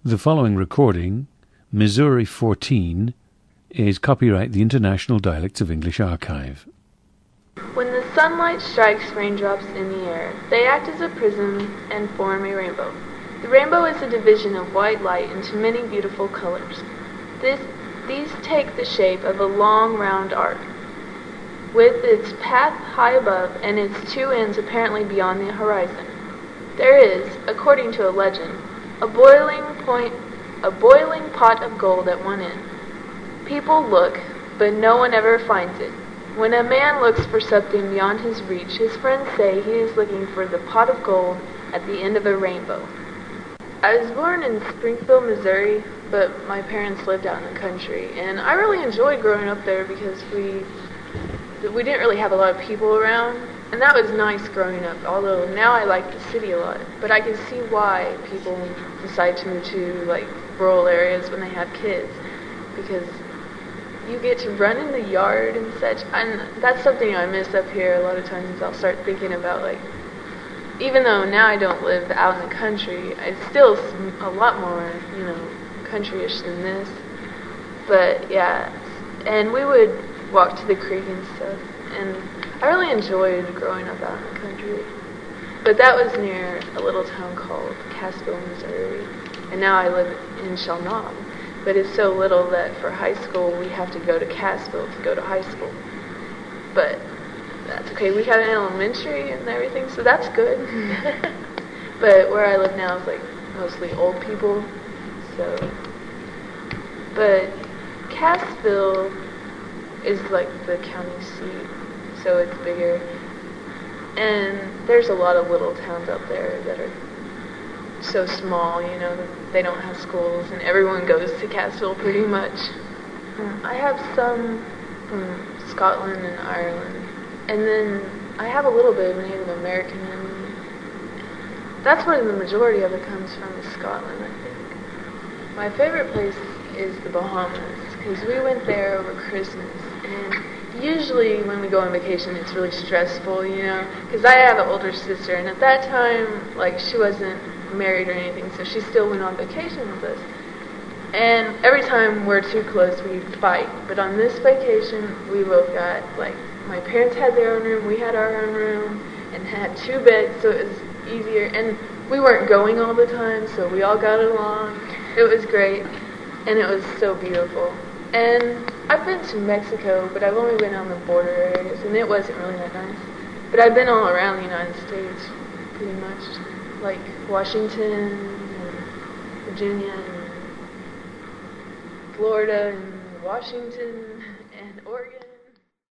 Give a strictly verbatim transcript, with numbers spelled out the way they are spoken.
The following recording, Missouri fourteen, is copyright the International Dialects of English Archive. When the sunlight strikes raindrops in the air, they act as a prism and form a rainbow. The rainbow is a division of white light into many beautiful colors. This, these take the shape of a long, round arc, with its path high above and its two ends apparently beyond the horizon. There is, according to a legend, a boiling point, a boiling pot of gold at one end. People look, but no one ever finds it. When a man looks for something beyond his reach, his friends say he is looking for the pot of gold at the end of a rainbow. I was born in Springfield, Missouri, but my parents lived out in the country, and I really enjoyed growing up there because we we didn't really have a lot of people around, and that was nice growing up, although now I like the city a lot. But I can see why people decide to move to like rural areas when they have kids, because you get to run in the yard and such, and that's something I miss up here. A lot of times I'll start thinking about, like, even though now I don't live out in the country, it's still a lot more, you know, countryish than this. But yeah, and we would walk to the creek and stuff, and I really enjoyed growing up out in the country. But that was near a little town called Cassville, Missouri, and now I live in Chalnon. But it's so little that for high school we have to go to Cassville to go to high school. But that's okay. We have an elementary and everything, so that's good. But where I live now is like mostly old people. So, but Cassville is like the county seat, so it's bigger. And there's a lot of little towns out there that are so small, you know, that they don't have schools, and everyone goes to Cassville pretty much. Um, I have some from Scotland and Ireland, and then I have a little bit of Native American in me. That's where the majority of it comes from, is Scotland, I think. My favorite place is the Bahamas, because we went there over Christmas, and usually when we go on vacation it's really stressful, you know, because I have an older sister, and at that time, like, she wasn't married or anything, so she still went on vacation with us. And every time we're too close, we fight. But on this vacation, we both got, like, my parents had their own room, we had our own room, and had two beds, so it was easier. And we weren't going all the time, so we all got along. It was great, and it was so beautiful. And I've been to Mexico, but I've only been on the border areas, and it wasn't really that nice. But I've been all around the United States, pretty much, like Washington, and Virginia, and Florida, and Washington, and Oregon.